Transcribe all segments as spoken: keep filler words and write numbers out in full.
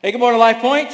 Hey, good morning, Life Point.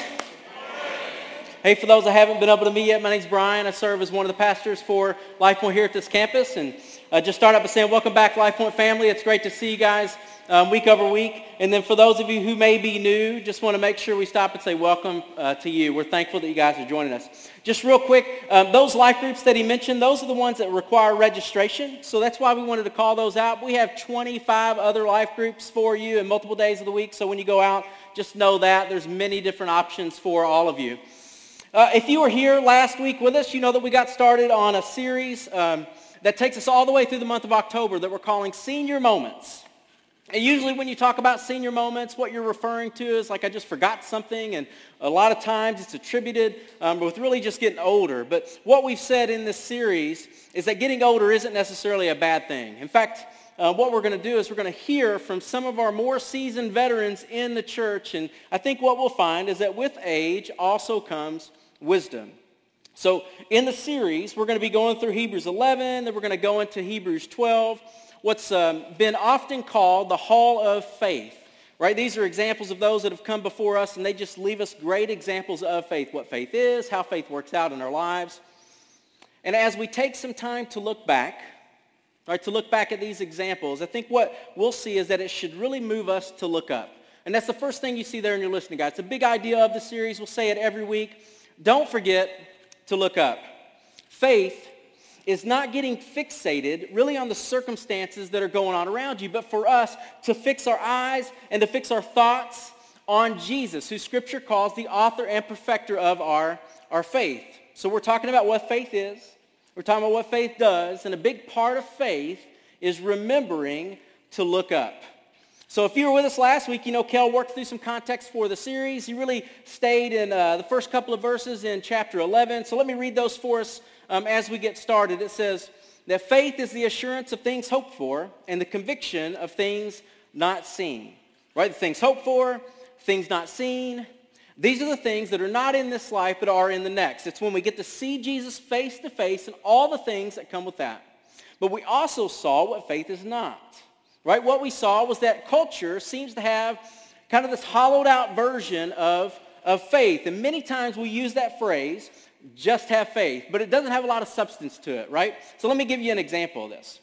Hey, for those that haven't been able to meet yet, my name's Brian. I serve as one of the pastors for Life Point here at this campus. And uh, just start out by saying welcome back, Life Point family. It's great to see you guys um, week over week. And then for those of you who may be new, just want to make sure we stop and say welcome uh, to you. We're thankful that you guys are joining us. Just real quick, um, those life groups that he mentioned, those are the ones that require registration. So that's why we wanted to call those out. We have twenty-five other life groups for you in multiple days of the week. So when you go out, just know that there's many different options for all of you. Uh, if you were here last week with us, you know that we got started on a series um, that takes us all the way through the month of October that we're calling Senior Moments. And usually when you talk about senior moments, what you're referring to is like I just forgot something, and a lot of times it's attributed um, with really just getting older. But what we've said in this series is that getting older isn't necessarily a bad thing. In fact, Uh, what we're going to do is we're going to hear from some of our more seasoned veterans in the church. And I think what we'll find is that with age also comes wisdom. So in the series, we're going to be going through Hebrews eleven, then we're going to go into Hebrews twelve, what's um, been often called the Hall of Faith. Right? These are examples of those that have come before us, and they just leave us great examples of faith, what faith is, how faith works out in our lives. And as we take some time to look back, Right, to look back at these examples, I think what we'll see is that it should really move us to look up. And that's the first thing you see there in your listening guide. It's a big idea of the series. We'll say it every week. Don't forget to look up. Faith is not getting fixated really on the circumstances that are going on around you, but for us to fix our eyes and to fix our thoughts on Jesus, who Scripture calls the author and perfecter of our, our faith. So we're talking about what faith is. We're talking about what faith does, and a big part of faith is remembering to look up. So if you were with us last week, you know Kel worked through some context for the series. He really stayed in uh, the first couple of verses in chapter eleven. So let me read those for us um, as we get started. It says that faith is the assurance of things hoped for and the conviction of things not seen. Right? The things hoped for, things not seen. These are the things that are not in this life but are in the next. It's when we get to see Jesus face to face and all the things that come with that. But we also saw what faith is not. Right? What we saw was that culture seems to have kind of this hollowed out version of, of faith. And many times we use that phrase, just have faith, but it doesn't have a lot of substance to it, right? So let me give you an example of this.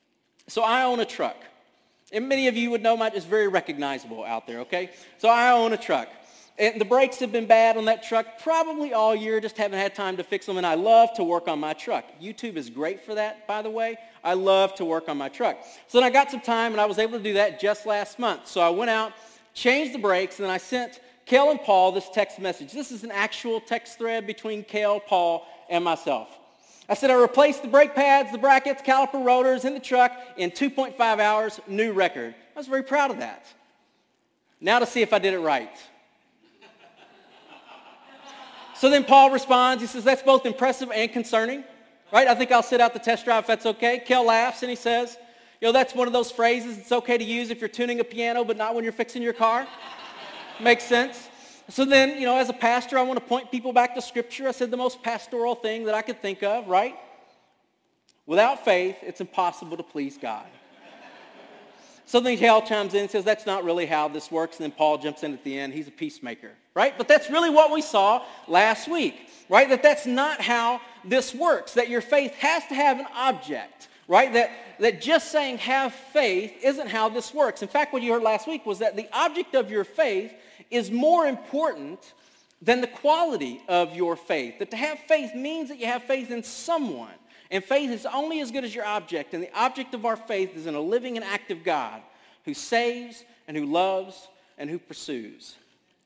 So I own a truck. And many of you would know mine is very recognizable out there, okay? So I own a truck. And the brakes have been bad on that truck probably all year, just haven't had time to fix them, and I love to work on my truck. YouTube is great for that, by the way. I love to work on my truck. So then I got some time, and I was able to do that just last month. So I went out, changed the brakes, and then I sent Kel and Paul this text message. This is an actual text thread between Kel, Paul, and myself. I said I replaced the brake pads, the brackets, caliper rotors in the truck in two point five hours, new record. I was very proud of that. Now to see if I did it right. So then Paul responds, he says, that's both impressive and concerning, right? I think I'll sit out the test drive if that's okay. Kel laughs and he says, you know, that's one of those phrases it's okay to use if you're tuning a piano, but not when you're fixing your car. Makes sense. So then, you know, as a pastor, I want to point people back to Scripture. I said the most pastoral thing that I could think of, right? Without faith, it's impossible to please God. So then Kel chimes in and says, that's not really how this works. And then Paul jumps in at the end. He's a peacemaker, right? But that's really what we saw last week, right? That that's not how this works, that your faith has to have an object, right? That, that just saying have faith isn't how this works. In fact, what you heard last week was that the object of your faith is more important than the quality of your faith. That to have faith means that you have faith in someone. And faith is only as good as your object. And the object of our faith is in a living and active God who saves and who loves and who pursues.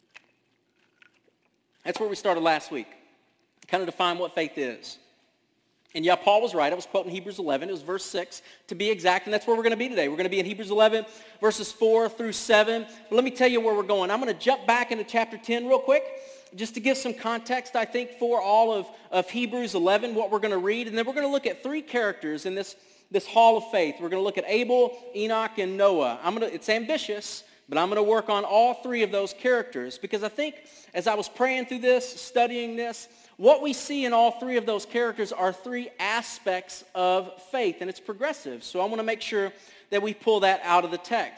That's where we started last week. Kind of define what faith is. And yeah, Paul was right. I was quoting Hebrews eleven. It was verse six to be exact. And that's where we're going to be today. We're going to be in Hebrews eleven, verses four through seven. But let me tell you where we're going. I'm going to jump back into chapter ten real quick, just to give some context, I think, for all of, of Hebrews eleven, what we're going to read. And then we're going to look at three characters in this, this hall of faith. We're going to look at Abel, Enoch, and Noah. I'm going to, it's ambitious, but I'm going to work on all three of those characters because I think as I was praying through this, studying this, what we see in all three of those characters are three aspects of faith, and it's progressive. So I want to make sure that we pull that out of the text.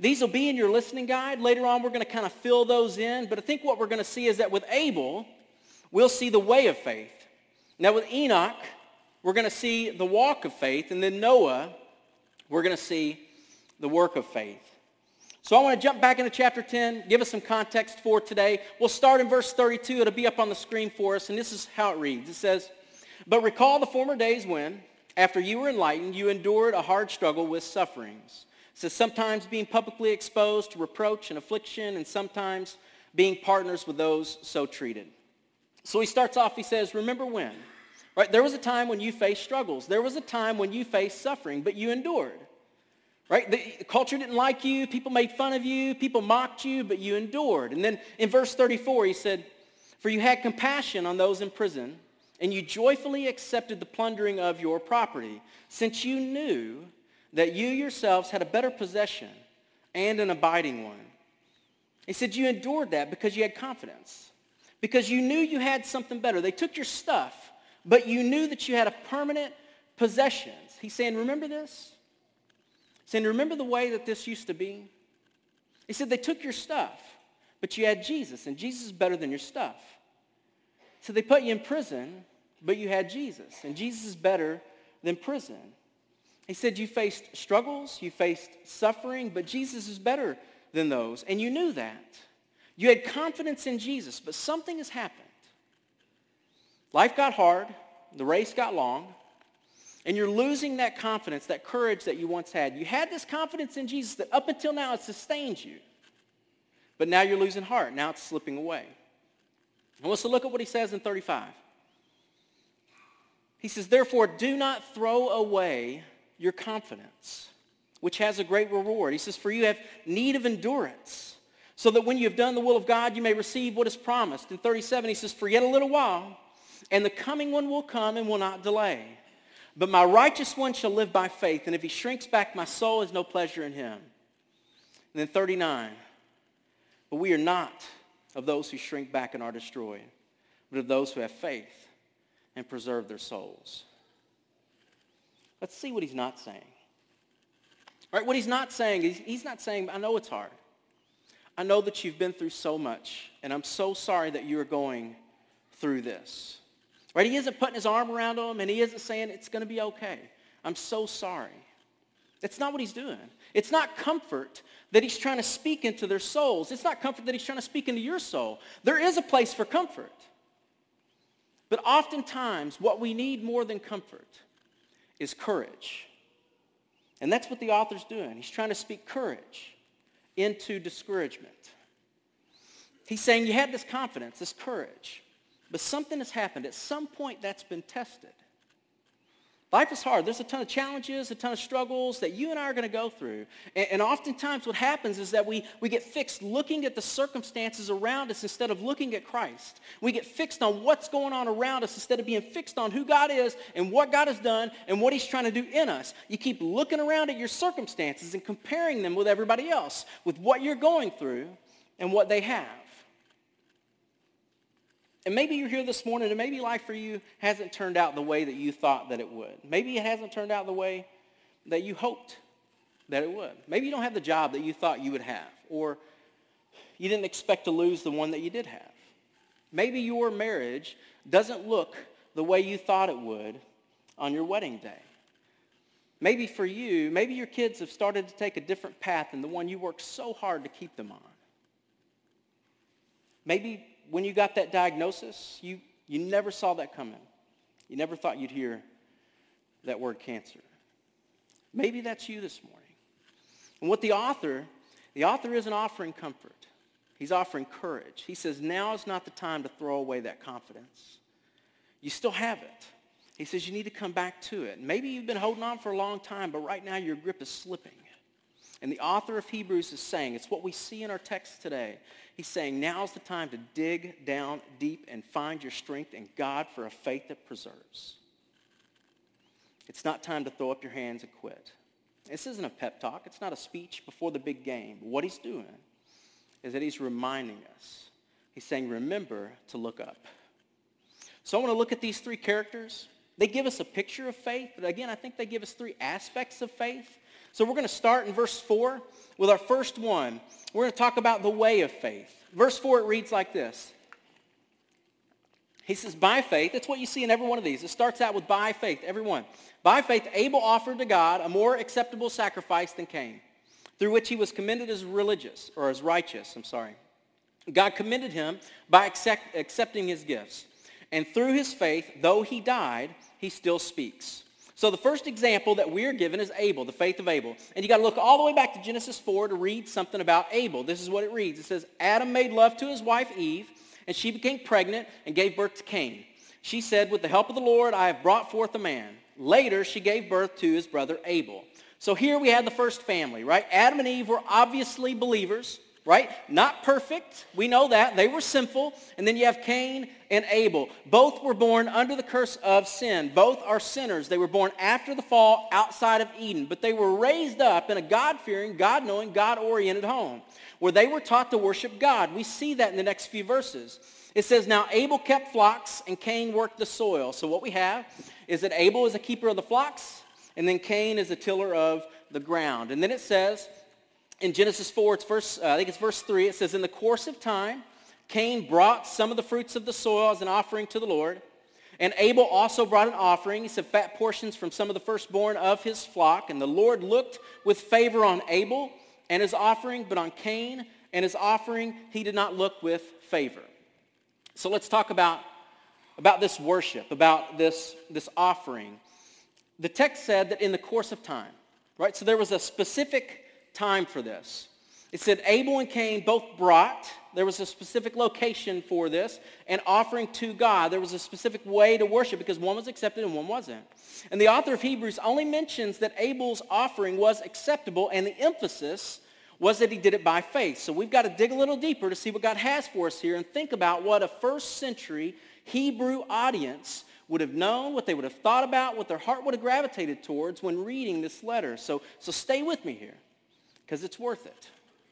these will be in your listening guide. Later on, we're going to kind of fill those in. But I think what we're going to see is that with Abel, we'll see the way of faith. Now with Enoch, we're going to see the walk of faith. And then Noah, we're going to see the work of faith. So I want to jump back into chapter ten, give us some context for today. We'll start in verse thirty-two. It'll be up on the screen for us. And this is how it reads. It says, "But recall the former days when, after you were enlightened, you endured a hard struggle with sufferings. It says, sometimes being publicly exposed to reproach and affliction, and sometimes being partners with those so treated." So he starts off, he says, remember when? Right? There was a time when you faced struggles. There was a time when you faced suffering, but you endured. Right? The culture didn't like you. People made fun of you. People mocked you, but you endured. And then in verse thirty-four, he said, "For you had compassion on those in prison, and you joyfully accepted the plundering of your property, since you knew that you yourselves had a better possession and an abiding one." He said you endured that because you had confidence, because you knew you had something better. They took your stuff, but you knew that you had a permanent possession. He's saying, remember this? He's saying, remember the way that this used to be? He said they took your stuff, but you had Jesus, and Jesus is better than your stuff. So they put you in prison, but you had Jesus, and Jesus is better than prison. He said you faced struggles, you faced suffering, but Jesus is better than those, and you knew that. You had confidence in Jesus, but something has happened. Life got hard, the race got long, and you're losing that confidence, that courage that you once had. You had this confidence in Jesus that up until now it sustained you, but now you're losing heart. Now it's slipping away. I want us to look at what he says in thirty-five. He says, "Therefore, do not throw away your confidence, which has a great reward." He says, "For you have need of endurance, so that when you have done the will of God, you may receive what is promised." In thirty-seven, he says, "For yet a little while, and the coming one will come and will not delay. But my righteous one shall live by faith, and if he shrinks back, my soul has no pleasure in him." And then thirty-nine, "But we are not of those who shrink back and are destroyed, but of those who have faith and preserve their souls." Let's see what he's not saying. All right, what he's not saying is, he's not saying, I know it's hard. I know that you've been through so much, and I'm so sorry that you are going through this. Right? He isn't putting his arm around them, and he isn't saying it's going to be okay. I'm so sorry. That's not what he's doing. It's not comfort that he's trying to speak into their souls. It's not comfort that he's trying to speak into your soul. There is a place for comfort. But oftentimes, what we need more than comfort is courage. And that's what the author's doing. He's trying to speak courage into discouragement. He's saying you had this confidence, this courage, but something has happened. At some point, that's been tested. Life is hard. There's a ton of challenges, a ton of struggles that you and I are going to go through. And, and oftentimes what happens is that we, we get fixed looking at the circumstances around us instead of looking at Christ. We get fixed on what's going on around us instead of being fixed on who God is and what God has done and what he's trying to do in us. You keep looking around at your circumstances and comparing them with everybody else, with what you're going through and what they have. And maybe you're here this morning, and maybe life for you hasn't turned out the way that you thought that it would. Maybe it hasn't turned out the way that you hoped that it would. Maybe you don't have the job that you thought you would have, or you didn't expect to lose the one that you did have. Maybe your marriage doesn't look the way you thought it would on your wedding day. Maybe for you, maybe your kids have started to take a different path than the one you worked so hard to keep them on. Maybe when you got that diagnosis, you, you never saw that coming. You never thought you'd hear that word cancer. Maybe that's you this morning. And what the author, the author isn't offering comfort. He's offering courage. He says, now is not the time to throw away that confidence. You still have it. He says you need to come back to it. Maybe you've been holding on for a long time, but right now your grip is slipping. And the author of Hebrews is saying, it's what we see in our text today. He's saying now's the time to dig down deep and find your strength in God for a faith that preserves. It's not time to throw up your hands and quit. This isn't a pep talk. It's not a speech before the big game. What he's doing is that he's reminding us. He's saying, remember to look up. So I want to look at these three characters. They give us a picture of faith, but again, I think they give us three aspects of faith So we're going to start in verse four with our first one. We're going to talk about the way of faith. Verse four, it reads like this. He says, by faith, that's what you see in every one of these. It starts out with by faith, every one. By faith, Abel offered to God a more acceptable sacrifice than Cain, through which he was commended as religious, or as righteous, I'm sorry. God commended him by accept, accepting his gifts. And through his faith, though he died, he still speaks. So the first example that we are given is Abel, the faith of Abel. And you got to look all the way back to Genesis four to read something about Abel. This is what it reads. It says, Adam made love to his wife Eve, and she became pregnant and gave birth to Cain. She said, with the help of the Lord, I have brought forth a man. Later, she gave birth to his brother Abel. So here we had the first family, right? Adam and Eve were obviously believers, right? Not perfect. We know that. They were sinful. And then you have Cain and Abel. Both were born under the curse of sin. Both are sinners. They were born after the fall outside of Eden. But they were raised up in a God-fearing, God-knowing, God-oriented home where they were taught to worship God. We see that in the next few verses. It says, now Abel kept flocks and Cain worked the soil. So what we have is that Abel is a keeper of the flocks and then Cain is a tiller of the ground. And then it says, in Genesis four, it's verse, uh, I think it's verse three, it says, in the course of time, Cain brought some of the fruits of the soil as an offering to the Lord. And Abel also brought an offering. He said fat portions from some of the firstborn of his flock. And the Lord looked with favor on Abel and his offering, but on Cain and his offering, he did not look with favor. So let's talk about, about this worship, about this, this offering. The text said that in the course of time, right? So there was a specific time for this. It said Abel and Cain both brought, there was a specific location for this, an offering to God. There was a specific way to worship because one was accepted and one wasn't. And the author of Hebrews only mentions that Abel's offering was acceptable, and the emphasis was that he did it by faith. So we've got to dig a little deeper to see what God has for us here and think about what a first century Hebrew audience would have known, what they would have thought about, what their heart would have gravitated towards when reading this letter. So, so stay with me here, because it's worth it.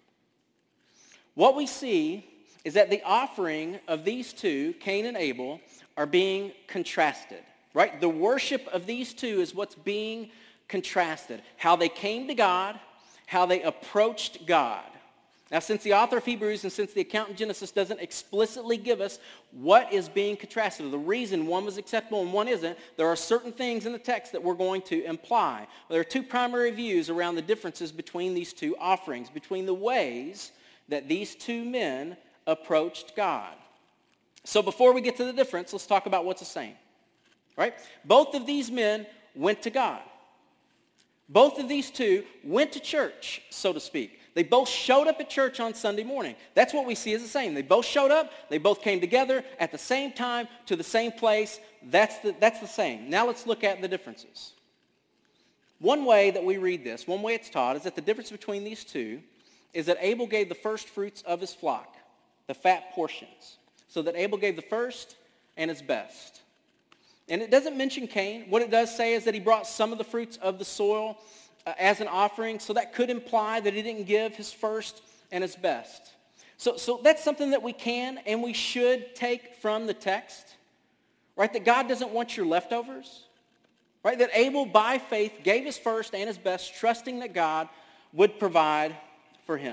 What we see is that the offering of these two, Cain and Abel, are being contrasted, right? The worship of these two is what's being contrasted. How they came to God, how they approached God. Now, since the author of Hebrews and since the account in Genesis doesn't explicitly give us what is being contrasted, or the reason one was acceptable and one isn't, there are certain things in the text that we're going to imply. There are two primary views around the differences between these two offerings, between the ways that these two men approached God. So before we get to the difference, let's talk about what's the same. Right? Both of these men went to God. Both of these two went to church, so to speak. They both showed up at church on Sunday morning. That's what we see as the same. They both showed up. They both came together at the same time to the same place. That's the, that's the same. Now let's look at the differences. One way that we read this, one way it's taught, is that the difference between these two is that Abel gave the first fruits of his flock, the fat portions. So that Abel gave the first and his best. And it doesn't mention Cain. What it does say is that he brought some of the fruits of the soil uh, as an offering. So that could imply that he didn't give his first and his best. So, so that's something that we can and we should take from the text. Right? That God doesn't want your leftovers. Right? That Abel, by faith, gave his first and his best, trusting that God would provide for him.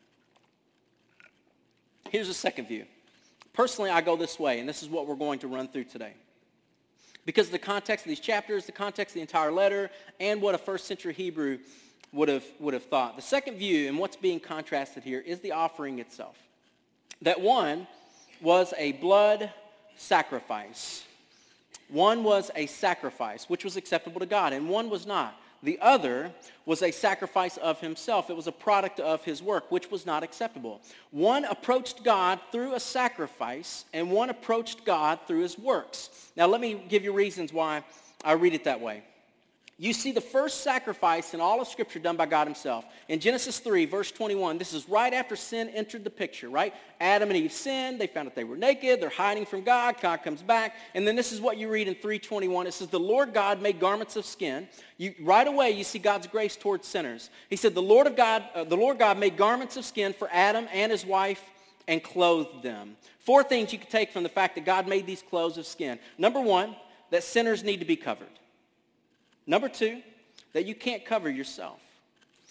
Here's a second view. Personally, I go this way, and this is what we're going to run through today. Because of the context of these chapters, the context of the entire letter, and what a first century Hebrew would have, would have thought. The second view, and what's being contrasted here, is the offering itself. That one was a blood sacrifice. One was a sacrifice, which was acceptable to God, and one was not. The other was a sacrifice of himself. It was a product of his work, which was not acceptable. One approached God through a sacrifice, and one approached God through his works. Now, let me give you reasons why I read it that way. You see the first sacrifice in all of Scripture done by God himself. In Genesis three, verse twenty-one, this is right after sin entered the picture, right? Adam and Eve sinned. They found that they were naked. They're hiding from God. God comes back. And then this is what you read in three twenty-one. It says, the Lord God made garments of skin. You, right away, you see God's grace towards sinners. He said, the Lord, of God, uh, the Lord God made garments of skin for Adam and his wife and clothed them. Four things you can take from the fact that God made these clothes of skin. Number one, that sinners need to be covered. Number two, that you can't cover yourself.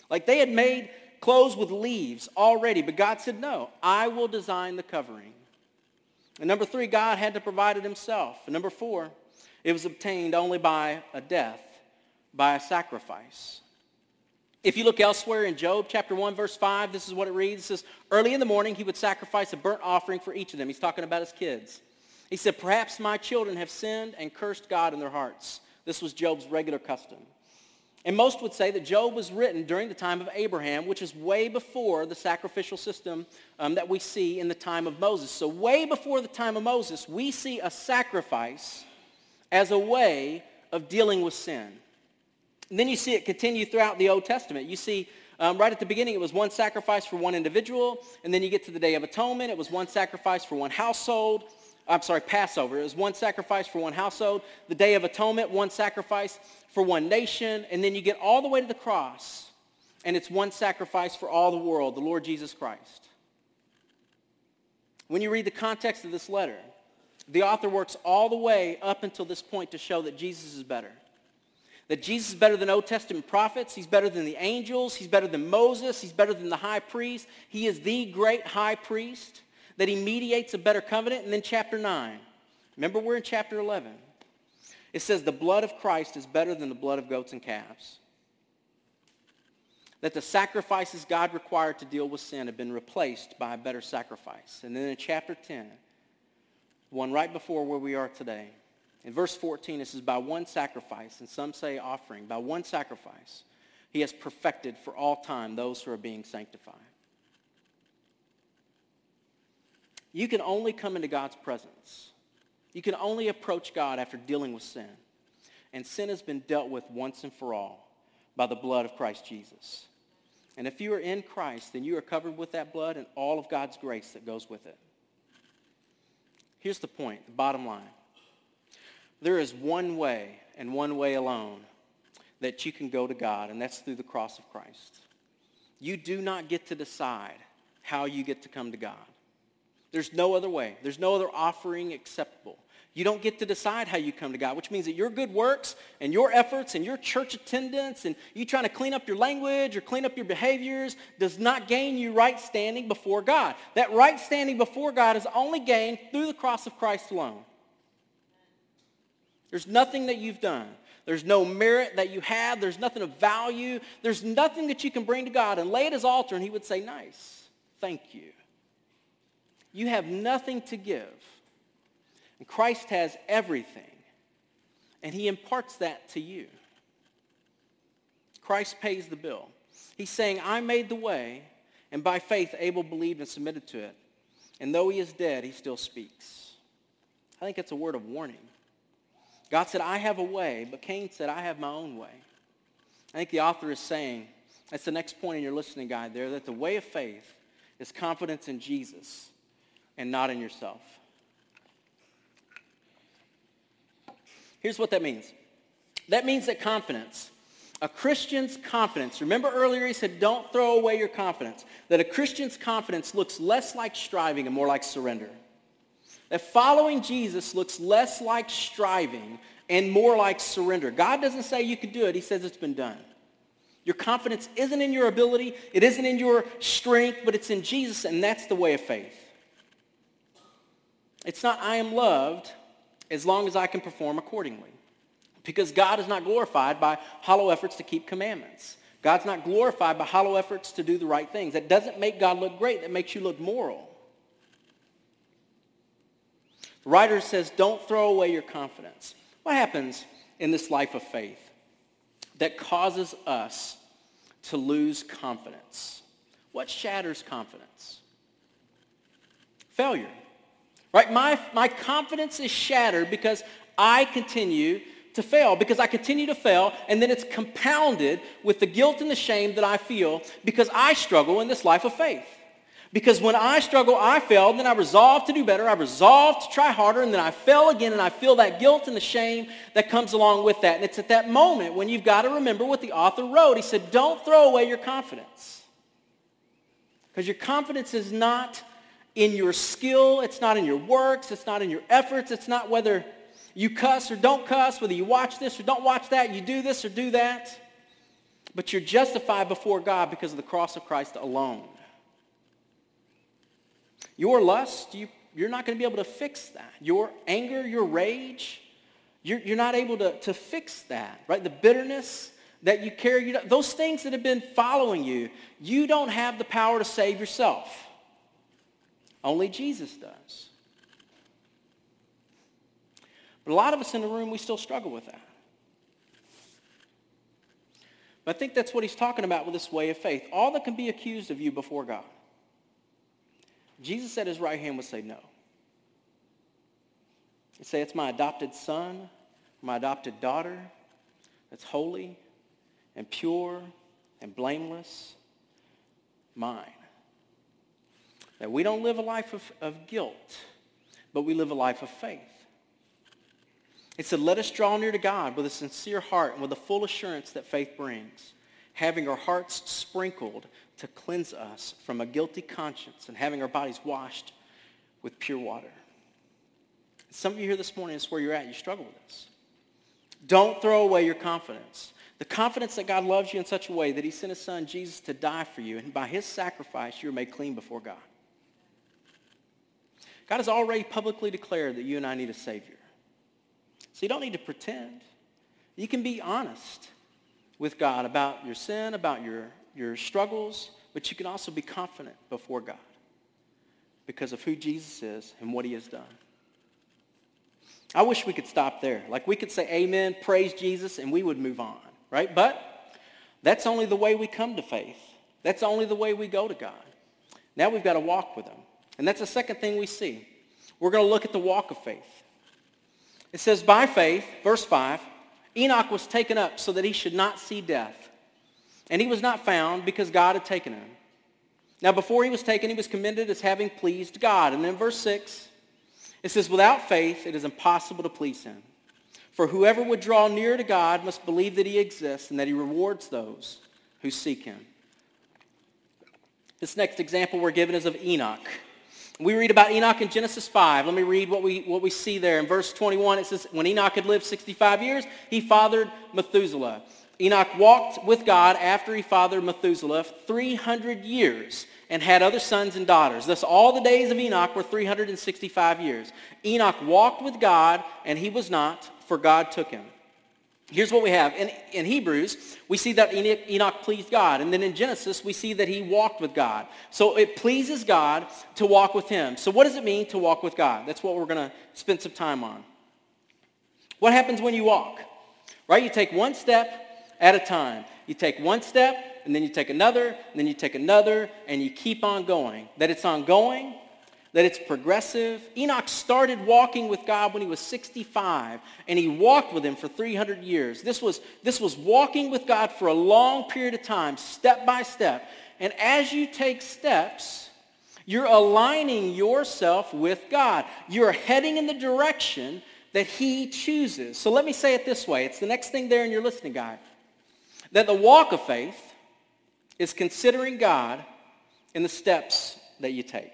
Like they had made clothes with leaves already, but God said, no, I will design the covering. And number three, God had to provide it himself. And number four, it was obtained only by a death, by a sacrifice. If you look elsewhere in Job chapter one, verse five, this is what it reads. It says, early in the morning he would sacrifice a burnt offering for each of them. He's talking about his kids. He said, perhaps my children have sinned and cursed God in their hearts. This was Job's regular custom. And most would say that Job was written during the time of Abraham, which is way before the sacrificial system um, that we see in the time of Moses. So way before the time of Moses, we see a sacrifice as a way of dealing with sin. And then you see it continue throughout the Old Testament. You see um, right at the beginning it was one sacrifice for one individual, and then you get to the Day of Atonement, it was one sacrifice for one household. I'm sorry, Passover. It was one sacrifice for one household. The Day of Atonement, one sacrifice for one nation. And then you get all the way to the cross, and it's one sacrifice for all the world, the Lord Jesus Christ. When you read the context of this letter, the author works all the way up until this point to show that Jesus is better. That Jesus is better than Old Testament prophets. He's better than the angels. He's better than Moses. He's better than the high priest. He is the great high priest. That he mediates a better covenant. And then chapter nine. Remember, we're in chapter eleven. It says the blood of Christ is better than the blood of goats and calves. That the sacrifices God required to deal with sin have been replaced by a better sacrifice. And then in chapter ten, one right before where we are today, in verse fourteen, it says, by one sacrifice, and some say offering, by one sacrifice, he has perfected for all time those who are being sanctified. You can only come into God's presence. You can only approach God after dealing with sin. And sin has been dealt with once and for all by the blood of Christ Jesus. And if you are in Christ, then you are covered with that blood and all of God's grace that goes with it. Here's the point, the bottom line. There is one way and one way alone that you can go to God, and that's through the cross of Christ. You do not get to decide how you get to come to God. There's no other way. There's no other offering acceptable. You don't get to decide how you come to God, which means that your good works and your efforts and your church attendance and you trying to clean up your language or clean up your behaviors does not gain you right standing before God. That right standing before God is only gained through the cross of Christ alone. There's nothing that you've done. There's no merit that you have. There's nothing of value. There's nothing that you can bring to God and lay at his altar and he would say, nice, thank you. You have nothing to give. And Christ has everything. And he imparts that to you. Christ pays the bill. He's saying, I made the way, and by faith Abel believed and submitted to it. And though he is dead, he still speaks. I think it's a word of warning. God said, I have a way, but Cain said, I have my own way. I think the author is saying, that's the next point in your listening guide there, that the way of faith is confidence in Jesus and not in yourself. Here's what that means. That means that confidence, a Christian's confidence, remember earlier he said don't throw away your confidence, that a Christian's confidence looks less like striving and more like surrender. That following Jesus looks less like striving and more like surrender. God doesn't say you can do it. He says it's been done. Your confidence isn't in your ability. It isn't in your strength, but it's in Jesus, and that's the way of faith. It's not I am loved as long as I can perform accordingly. Because God is not glorified by hollow efforts to keep commandments. God's not glorified by hollow efforts to do the right things. That doesn't make God look great. That makes you look moral. The writer says, don't throw away your confidence. What happens in this life of faith that causes us to lose confidence? What shatters confidence? Failure. Right? My, my confidence is shattered because I continue to fail, because I continue to fail, and then it's compounded with the guilt and the shame that I feel because I struggle in this life of faith. Because when I struggle, I fail, and then I resolve to do better, I resolve to try harder, and then I fail again, and I feel that guilt and the shame that comes along with that. And it's at that moment when you've got to remember what the author wrote. He said, don't throw away your confidence. Because your confidence is not in your skill, it's not in your works, it's not in your efforts, it's not whether you cuss or don't cuss, whether you watch this or don't watch that, you do this or do that. but you're justified before God because of the cross of Christ alone. Your lust, you, you're not going to be able to fix that. Your anger, your rage, you're, you're not able to, to fix that, right? The bitterness that you carry, you, those things that have been following you, you don't have the power to save yourself. Only Jesus does. But a lot of us in the room, we still struggle with that. But I think that's what he's talking about with this way of faith. All that can be accused of you before God. Jesus at his right hand would say no. He'd say, it's my adopted son, my adopted daughter, that's holy and pure and blameless, mine. That we don't live a life of, of guilt, but we live a life of faith. It said, let us draw near to God with a sincere heart and with the full assurance that faith brings, having our hearts sprinkled to cleanse us from a guilty conscience and having our bodies washed with pure water. Some of you here this morning, that's where you're at. You struggle with this. Don't throw away your confidence. The confidence that God loves you in such a way that he sent his son Jesus to die for you, and by his sacrifice, you're made clean before God. God has already publicly declared that you and I need a Savior. So you don't need to pretend. You can be honest with God about your sin, about your, your struggles, but you can also be confident before God because of who Jesus is and what he has done. I wish we could stop there. Like we could say amen, praise Jesus, and we would move on, right? But that's only the way we come to faith. That's only the way we go to God. Now we've got to walk with him. And that's the second thing we see. We're going to look at the walk of faith. It says, by faith, verse five, Enoch was taken up so that he should not see death. And he was not found because God had taken him. Now before he was taken, he was commended as having pleased God. And then verse six, it says, without faith, it is impossible to please him. For whoever would draw near to God must believe that he exists and that he rewards those who seek him. This next example we're given is of Enoch. We read about Enoch in Genesis five. Let me read what we, what we see there. In verse twenty-one, it says, when Enoch had lived sixty-five years, he fathered Methuselah. Enoch walked with God after he fathered Methuselah three hundred years and had other sons and daughters. Thus all the days of Enoch were three hundred sixty-five years. Enoch walked with God, and he was not, for God took him. Here's what we have. In, in Hebrews, we see that Enoch, Enoch pleased God. And then in Genesis, we see that he walked with God. So it pleases God to walk with him. So what does it mean to walk with God? That's what we're going to spend some time on. What happens when you walk? Right? You take one step at a time. You take one step, and then you take another, and then you take another, and you keep on going. That it's ongoing, that it's progressive. Enoch started walking with God when he was sixty-five, and he walked with him for three hundred years. This was, this was walking with God for a long period of time, step by step. And as you take steps, you're aligning yourself with God. You're heading in the direction that he chooses. So let me say it this way. It's the next thing there in your listening guide. That the walk of faith is considering God in the steps that you take.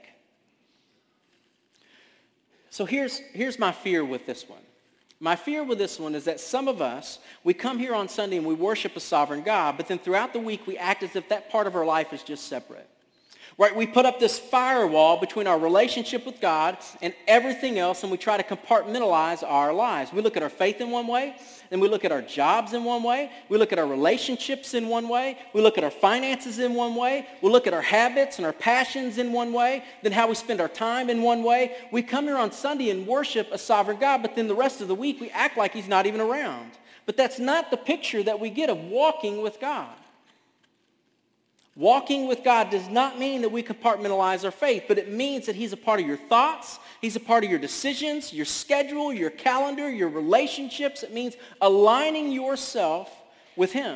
So here's, here's my fear with this one. My fear with this one is that some of us, we come here on Sunday and we worship a sovereign God, but then throughout the week we act as if that part of our life is just separate. Right? We put up this firewall between our relationship with God and everything else, and we try to compartmentalize our lives. We look at our faith in one way, and we look at our jobs in one way. We look at our relationships in one way. We look at our finances in one way. We look at our habits and our passions in one way. Then how we spend our time in one way. We come here on Sunday and worship a sovereign God, but then the rest of the week we act like he's not even around. But that's not the picture that we get of walking with God. Walking with God does not mean that we compartmentalize our faith, but it means that he's a part of your thoughts, he's a part of your decisions, your schedule, your calendar, your relationships. It means aligning yourself with him.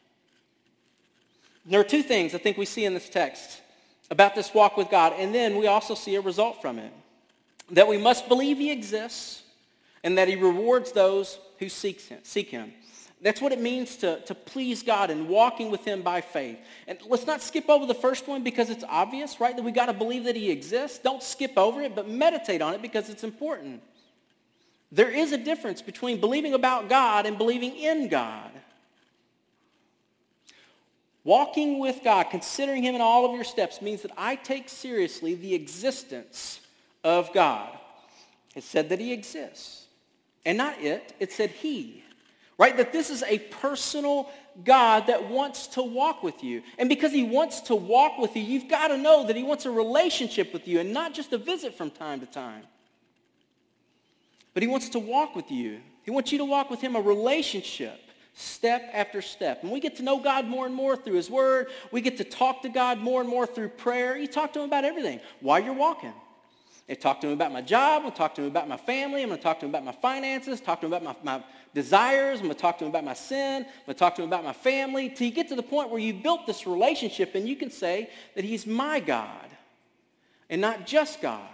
There are two things I think we see in this text about this walk with God, and then we also see a result from it. That we must believe he exists, and that he rewards those who seek him. Seek him. That's what it means to, to please God and walking with him by faith. And let's not skip over the first one because it's obvious, right? That we got to believe that he exists. Don't skip over it, but meditate on it because it's important. There is a difference between believing about God and believing in God. Walking with God, considering him in all of your steps, means that I take seriously the existence of God. It said that he exists. And not it, it said he. Right? That this is a personal God that wants to walk with you. And because he wants to walk with you, you've got to know that he wants a relationship with you and not just a visit from time to time. But he wants to walk with you. He wants you to walk with him, a relationship, step after step. And we get to know God more and more through his word. We get to talk to God more and more through prayer. You talk to him about everything while you're walking. I talk to him about my job. I'm going to talk to him about my family. I'm going to talk to him about my finances. Talk to him about my, my desires. I'm going to talk to him about my sin. I'm going to talk to him about my family. Till you get to the point where you built this relationship and you can say that he's my God and not just God.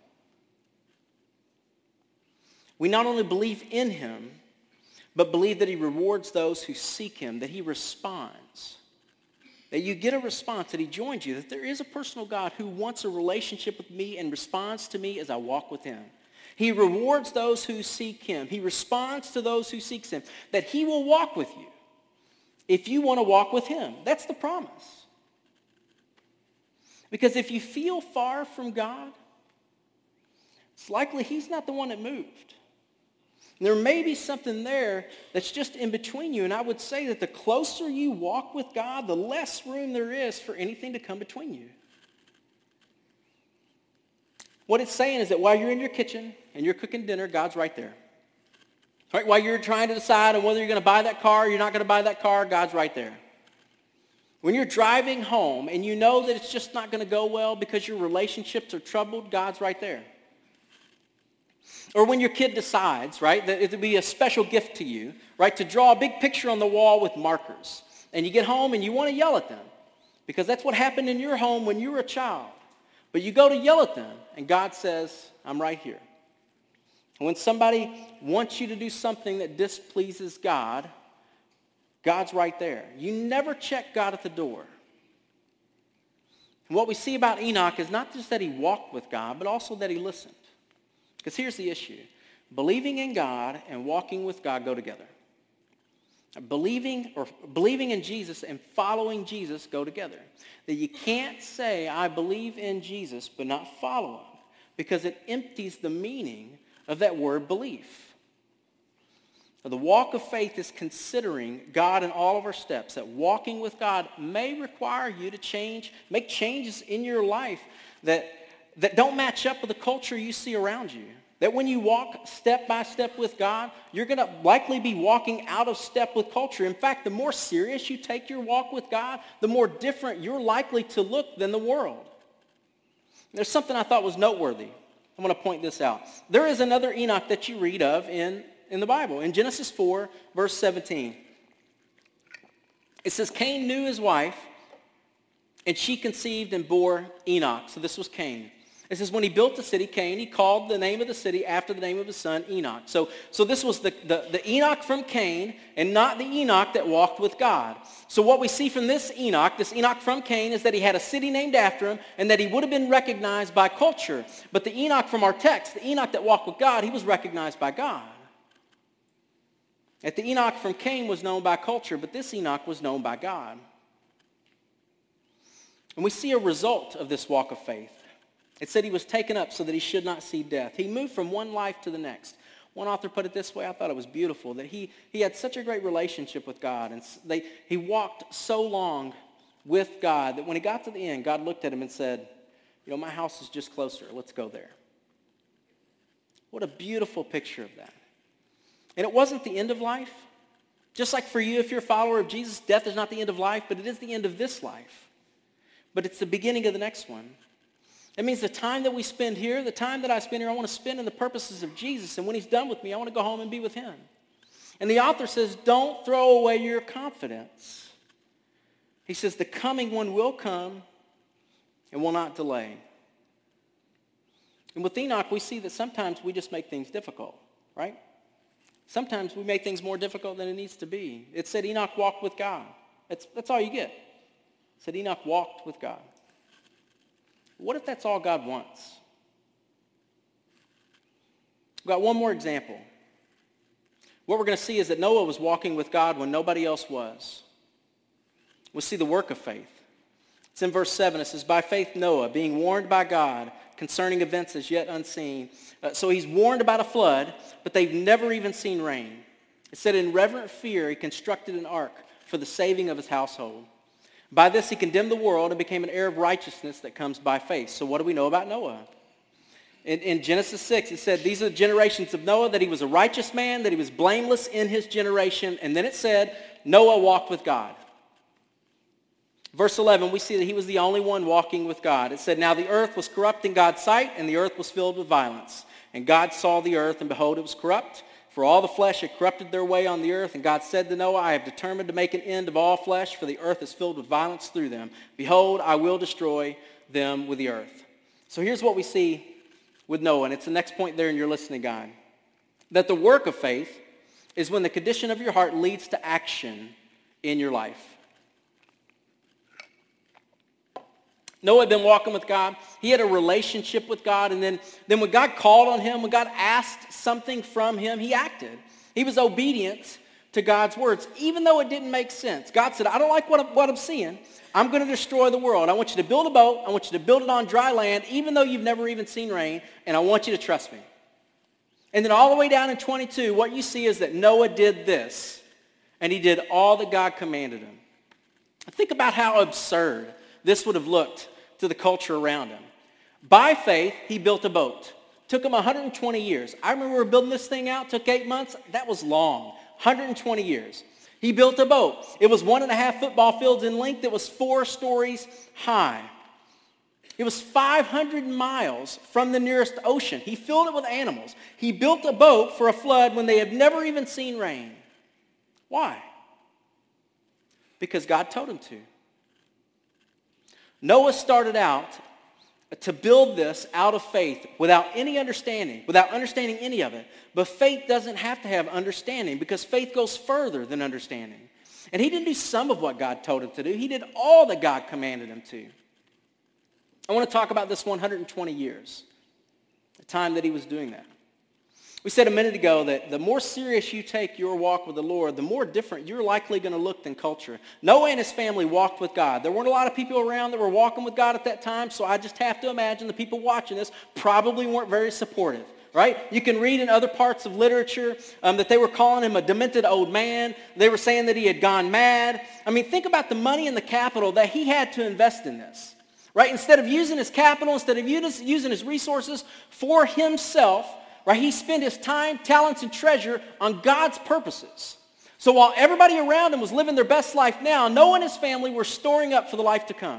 We not only believe in him, but believe that he rewards those who seek him, that he responds. That you get a response, that he joins you, that there is a personal God who wants a relationship with me and responds to me as I walk with him. He rewards those who seek him. He responds to those who seek him, that he will walk with you if you want to walk with him. That's the promise. Because if you feel far from God, it's likely he's not the one that moved. There may be something there that's just in between you. And I would say that the closer you walk with God, the less room there is for anything to come between you. What it's saying is that while you're in your kitchen and you're cooking dinner, God's right there. Right? While you're trying to decide on whether you're going to buy that car or you're not going to buy that car, God's right there. When you're driving home and you know that it's just not going to go well because your relationships are troubled, God's right there. Or when your kid decides, right, that it would be a special gift to you, right, to draw a big picture on the wall with markers. And you get home and you want to yell at them because that's what happened in your home when you were a child. But you go to yell at them and God says, I'm right here. And when somebody wants you to do something that displeases God, God's right there. You never check God at the door. And what we see about Enoch is not just that he walked with God, but also that he listened. Because here's the issue. Believing in God and walking with God go together. Believing or believing in Jesus and following Jesus go together. That you can't say, I believe in Jesus, but not follow him. Because it empties the meaning of that word belief. Now, the walk of faith is considering God in all of our steps. That walking with God may require you to change, make changes in your life that that don't match up with the culture you see around you. That when you walk step by step with God, you're going to likely be walking out of step with culture. In fact, the more serious you take your walk with God, the more different you're likely to look than the world. There's something I thought was noteworthy. I'm going to point this out. There is another Enoch that you read of in, in the Bible. In Genesis four, verse seventeen. It says, Cain knew his wife, and she conceived and bore Enoch. So this was Cain. It says, when he built the city, Cain, he called the name of the city after the name of his son, Enoch. So, so this was the, the, the Enoch from Cain and not the Enoch that walked with God. So what we see from this Enoch, this Enoch from Cain, is that he had a city named after him and that he would have been recognized by culture. But the Enoch from our text, the Enoch that walked with God, he was recognized by God. That the Enoch from Cain was known by culture, but this Enoch was known by God. And we see a result of this walk of faith. It said he was taken up so that he should not see death. He moved from one life to the next. One author put it this way, I thought it was beautiful, that he, he had such a great relationship with God, and they, he walked so long with God that when he got to the end, God looked at him and said, you know, my house is just closer. Let's go there. What a beautiful picture of that. And it wasn't the end of life. Just like for you, if you're a follower of Jesus, death is not the end of life, but it is the end of this life. But it's the beginning of the next one. It means the time that we spend here, the time that I spend here, I want to spend in the purposes of Jesus. And when he's done with me, I want to go home and be with him. And the author says, don't throw away your confidence. He says, the coming one will come and will not delay. And with Enoch, we see that sometimes we just make things difficult, right? Sometimes we make things more difficult than it needs to be. It said Enoch walked with God. That's, that's all you get. It said Enoch walked with God. What if that's all God wants? We've got one more example. What we're going to see is that Noah was walking with God when nobody else was. we'll see the work of faith. It's in verse seven. It says, by faith Noah, being warned by God concerning events as yet unseen. Uh, so he's warned about a flood, but they've never even seen rain. It said, in reverent fear he constructed an ark for the saving of his household. By this he condemned the world and became an heir of righteousness that comes by faith. So what do we know about Noah? In, in Genesis six, it said, these are the generations of Noah, that he was a righteous man, that he was blameless in his generation. And then it said, Noah walked with God. Verse eleven, we see that he was the only one walking with God. It said, now the earth was corrupt in God's sight, and the earth was filled with violence. And God saw the earth, and behold, it was corrupt, for all the flesh had corrupted their way on the earth. And God said to Noah, I have determined to make an end of all flesh, for the earth is filled with violence through them. Behold, I will destroy them with the earth. So here's what we see with Noah, and it's the next point there in your listening guide. That the work of faith is when the condition of your heart leads to action in your life. Noah had been walking with God. He had a relationship with God. And then, then when God called on him, when God asked something from him, he acted. He was obedient to God's words, even though it didn't make sense. God said, I don't like what I'm, what I'm seeing. I'm going to destroy the world. I want you to build a boat. I want you to build it on dry land, even though you've never even seen rain. And I want you to trust me. And then all the way down in twenty-two, what you see is that Noah did this. And he did all that God commanded him. Think about how absurd this would have looked to the culture around him. By faith, he built a boat. Took him one hundred twenty years. I remember building this thing out. Took eight months. That was long. one hundred twenty years. He built a boat. It was one and a half football fields in length. It was four stories high. It was five hundred miles from the nearest ocean. He filled it with animals. He built a boat for a flood when they had never even seen rain. Why? Because God told him to. Noah started out to build this out of faith without any understanding, without understanding any of it. But faith doesn't have to have understanding because faith goes further than understanding. And he didn't do some of what God told him to do. He did all that God commanded him to. I want to talk about this one hundred twenty years, the time that he was doing that. We said a minute ago that the more serious you take your walk with the Lord, the more different you're likely going to look than culture. Noah and his family walked with God. There weren't a lot of people around that were walking with God at that time, so I just have to imagine the people watching this probably weren't very supportive, right? You can read in other parts of literature um, that they were calling him a demented old man. They were saying that he had gone mad. I mean, think about the money and the capital that he had to invest in this, right? Instead of using his capital, instead of using his resources for himself, right? He spent his time, talents, and treasure on God's purposes. So while everybody around him was living their best life now, Noah and his family were storing up for the life to come.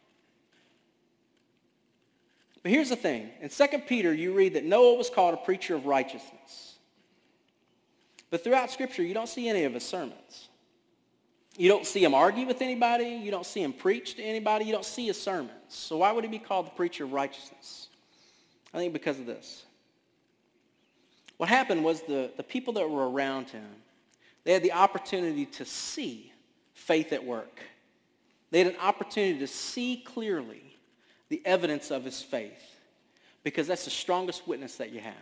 But here's the thing. In Second Peter, you read that Noah was called a preacher of righteousness. But throughout Scripture, you don't see any of his sermons. You don't see him argue with anybody. You don't see him preach to anybody. You don't see his sermons. So why would he be called the preacher of righteousness? I think because of this. What happened was the, the people that were around him, they had the opportunity to see faith at work. They had an opportunity to see clearly the evidence of his faith because that's the strongest witness that you have.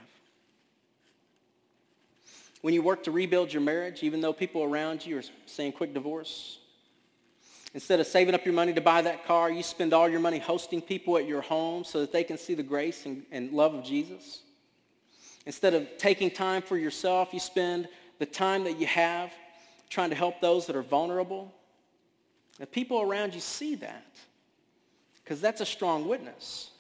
When you work to rebuild your marriage, even though people around you are saying quick divorce, instead of saving up your money to buy that car, you spend all your money hosting people at your home so that they can see the grace and, and love of Jesus. Instead of taking time for yourself, you spend the time that you have trying to help those that are vulnerable. And people around you see that because that's a strong witness.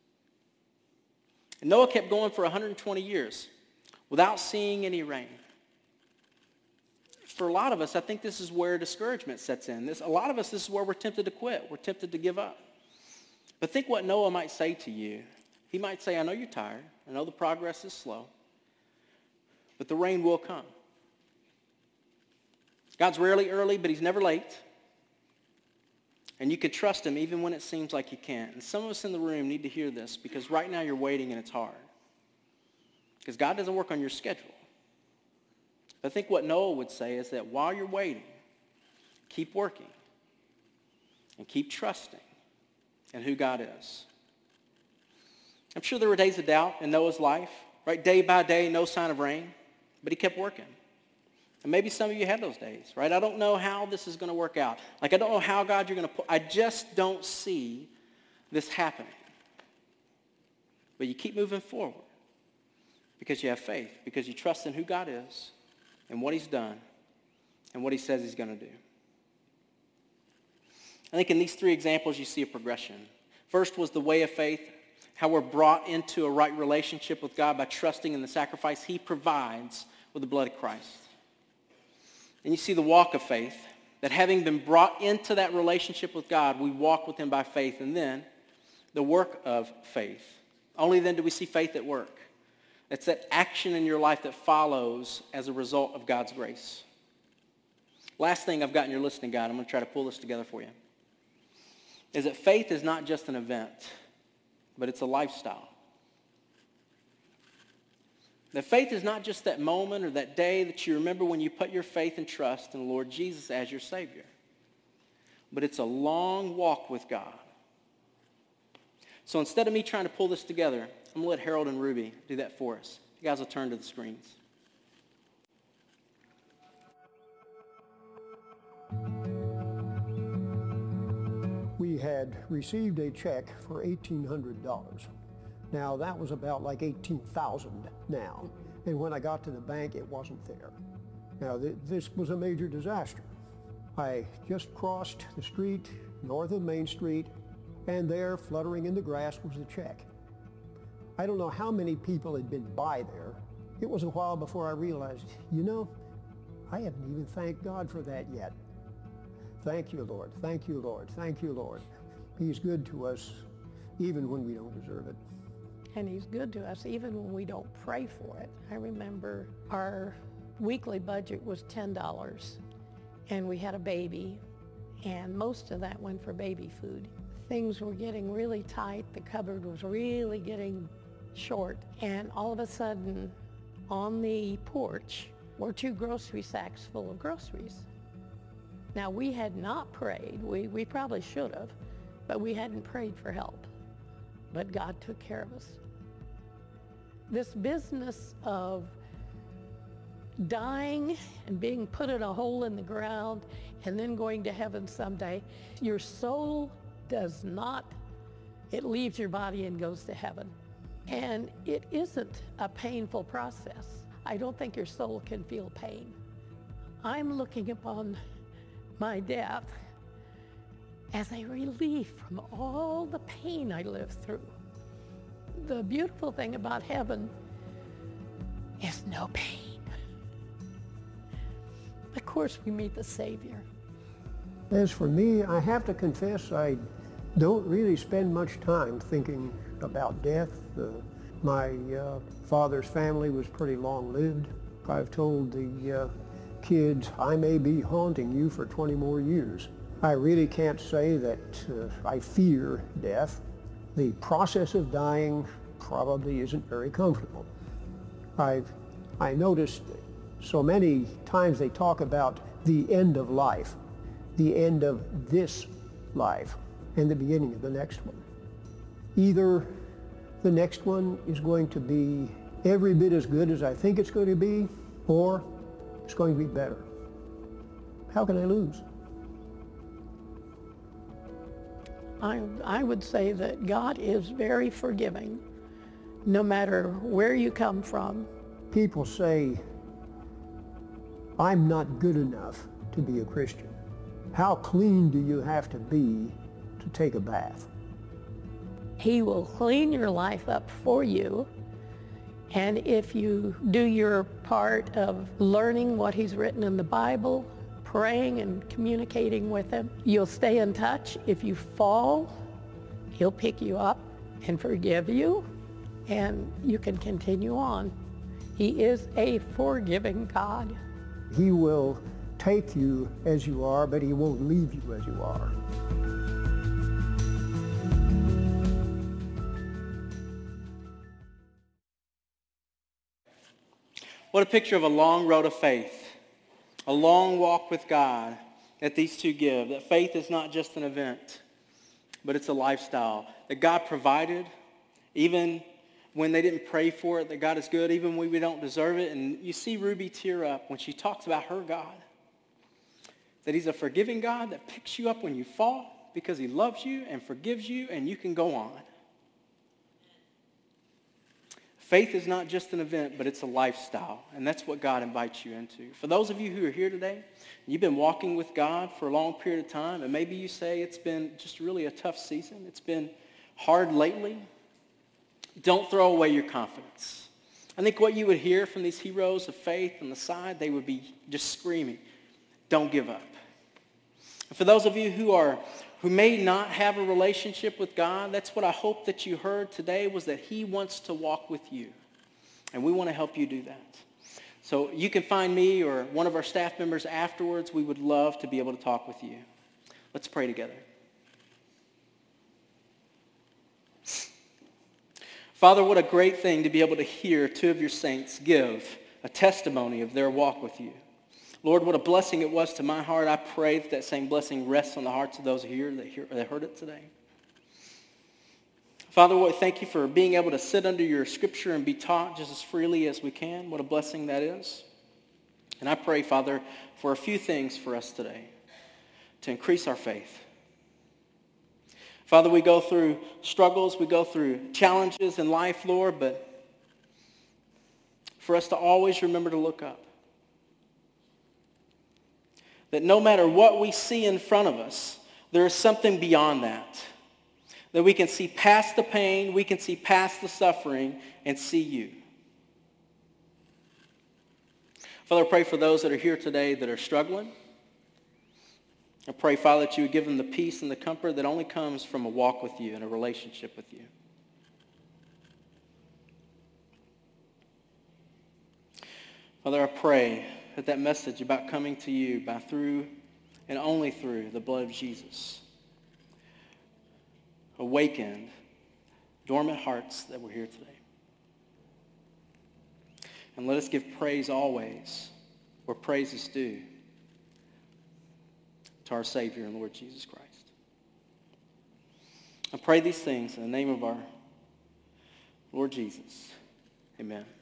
And Noah kept going for one hundred twenty years without seeing any rain. For a lot of us, I think this is where discouragement sets in. This, a lot of us, this is where we're tempted to quit. We're tempted to give up. But think what Noah might say to you. He might say, I know you're tired. I know the progress is slow. But the rain will come. God's rarely early, but he's never late. And you can trust him even when it seems like you can't. And some of us in the room need to hear this because right now you're waiting and it's hard. Because God doesn't work on your schedule. I think what Noah would say is that while you're waiting, keep working and keep trusting in who God is. I'm sure there were days of doubt in Noah's life, right? Day by day, no sign of rain, but he kept working. And maybe some of you had those days, right? I don't know how this is going to work out. Like, I don't know how, God, you're going to put, I just don't see this happening. But you keep moving forward because you have faith, because you trust in who God is and what he's done and what he says he's going to do. I think in these three examples, you see a progression. First was the way of faith, how we're brought into a right relationship with God by trusting in the sacrifice he provides with the blood of Christ. And you see the walk of faith, that having been brought into that relationship with God, we walk with him by faith. And then the work of faith. Only then do we see faith at work. It's that action in your life that follows as a result of God's grace. Last thing I've got in your listening guide, I'm going to try to pull this together for you, is that faith is not just an event, but it's a lifestyle. That faith is not just that moment or that day that you remember when you put your faith and trust in the Lord Jesus as your Savior. But it's a long walk with God. So instead of me trying to pull this together, I'm going to let Harold and Ruby do that for us. You guys will turn to the screens. We had received a check for eighteen hundred dollars. Now that was about like eighteen thousand dollars now. And when I got to the bank, it wasn't there. Now th- this was a major disaster. I just crossed the street north of Main Street, and there, fluttering in the grass, was the check. I don't know how many people had been by there. It was a while before I realized, you know, I haven't even thanked God for that yet. Thank you, Lord. Thank you, Lord. Thank you, Lord. He's good to us even when we don't deserve it. And he's good to us even when we don't pray for it. I remember our weekly budget was ten dollars, and we had a baby, and most of that went for baby food. Things were getting really tight. The cupboard was really getting short, and all of a sudden, on the porch were two grocery sacks full of groceries. Now, we had not prayed. We, we probably should have, but we hadn't prayed for help. But God took care of us. This business of dying and being put in a hole in the ground and then going to heaven someday, your soul does not, it leaves your body and goes to heaven. And it isn't a painful process. I don't think your soul can feel pain. I'm looking upon my death as a relief from all the pain I lived through. The beautiful thing about heaven is no pain. Of course, we meet the Savior. As for me, I have to confess I don't really spend much time thinking about death. Uh, my uh, father's family was pretty long-lived. I've told the uh, kids, I may be haunting you for twenty more years. I really can't say that uh, I fear death. The process of dying probably isn't very comfortable. I've I noticed so many times they talk about the end of life, the end of this life, and the beginning of the next one. Either the next one is going to be every bit as good as I think it's going to be, or it's going to be better. How can I lose? I, I would say that God is very forgiving, no matter where you come from. People say, I'm not good enough to be a Christian. How clean do you have to be to take a bath? He will clean your life up for you. And if you do your part of learning what he's written in the Bible, praying and communicating with him, you'll stay in touch. If you fall, he'll pick you up and forgive you, and you can continue on. He is a forgiving God. He will take you as you are, but he won't leave you as you are. What a picture of a long road of faith, a long walk with God that these two give. That faith is not just an event, but it's a lifestyle. That God provided even when they didn't pray for it, that God is good, even when we don't deserve it. And you see Ruby tear up when she talks about her God, that he's a forgiving God that picks you up when you fall because he loves you and forgives you, and you can go on. Faith is not just an event, but it's a lifestyle, and that's what God invites you into. For those of you who are here today, you've been walking with God for a long period of time, and maybe you say it's been just really a tough season. It's been hard lately. Don't throw away your confidence. I think what you would hear from these heroes of faith on the side, they would be just screaming, don't give up. And for those of you who are who may not have a relationship with God, that's what I hope that you heard today, was that he wants to walk with you. And we want to help you do that. So you can find me or one of our staff members afterwards. We would love to be able to talk with you. Let's pray together. Father, what a great thing to be able to hear two of your saints give a testimony of their walk with you. Lord, what a blessing it was to my heart. I pray that that same blessing rests on the hearts of those here that, hear, that heard it today. Father, Lord, thank you for being able to sit under your scripture and be taught just as freely as we can. What a blessing that is. And I pray, Father, for a few things for us today to increase our faith. Father, we go through struggles, we go through challenges in life, Lord, but for us to always remember to look up. That no matter what we see in front of us, there is something beyond that. That we can see past the pain, we can see past the suffering, and see you. Father, I pray for those that are here today that are struggling. I pray, Father, that you would give them the peace and the comfort that only comes from a walk with you and a relationship with you. Father, I pray that that message about coming to you by through and only through the blood of Jesus awakened dormant hearts that were here today. And let us give praise always where praise is due to our Savior and Lord Jesus Christ. I pray these things in the name of our Lord Jesus. Amen.